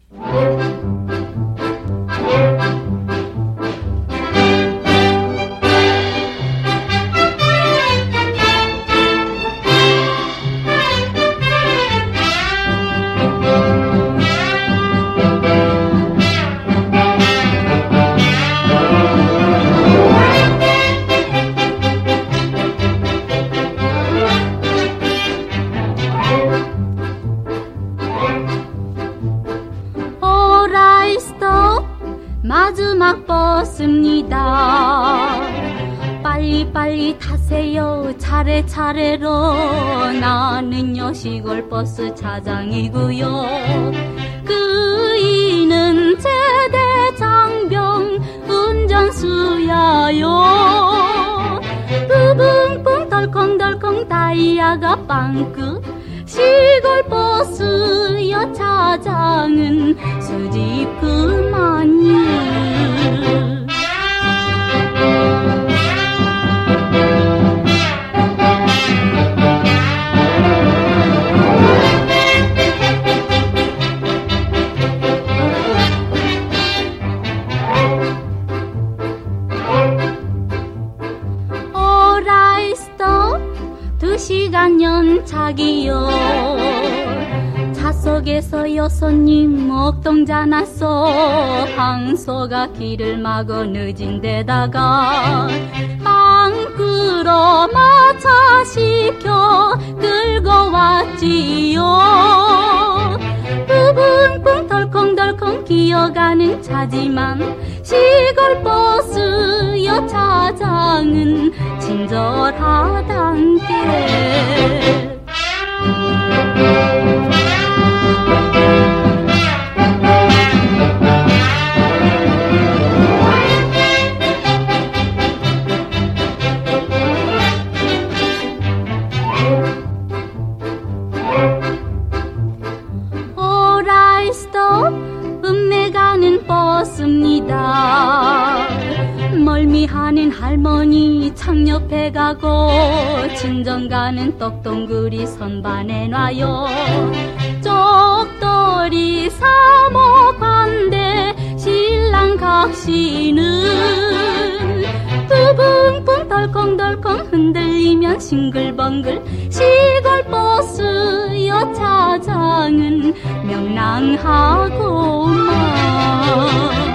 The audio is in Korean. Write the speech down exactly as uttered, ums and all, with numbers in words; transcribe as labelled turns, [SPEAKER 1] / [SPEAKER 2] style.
[SPEAKER 1] 마지막 버스입니다. 빨리빨리 타세요. 차례차례로. 나는요 시골 버스 차장이고요. 그이는 제대 장병 운전수야요. 뿌붕뿡 덜컹덜컹 다이아가 빵끝 시골 버스여 차장은 수집 그만이. 두 시간 연착이요. 차속에서 여손님 먹동자 났어. 항소가 길을 막어 늦은 데다가 빵 끌어 마차시켜 끌고 왔지요. 뿌붕뿡 덜컹덜컹 기어가는 차지만 시골 버스여 차장은 친절하단 게. 오라이 스톱 읍내 가는 버스입니다. 멀미하는 할머니 창 옆에 가고 친정 가는 떡동그리 선반에 놔요. 쪽돌이 사모 관대 신랑 각시는 뿌붕뿡 덜컹덜컹 흔들리면 싱글벙글 시골 버스여 차장은 명랑하고만.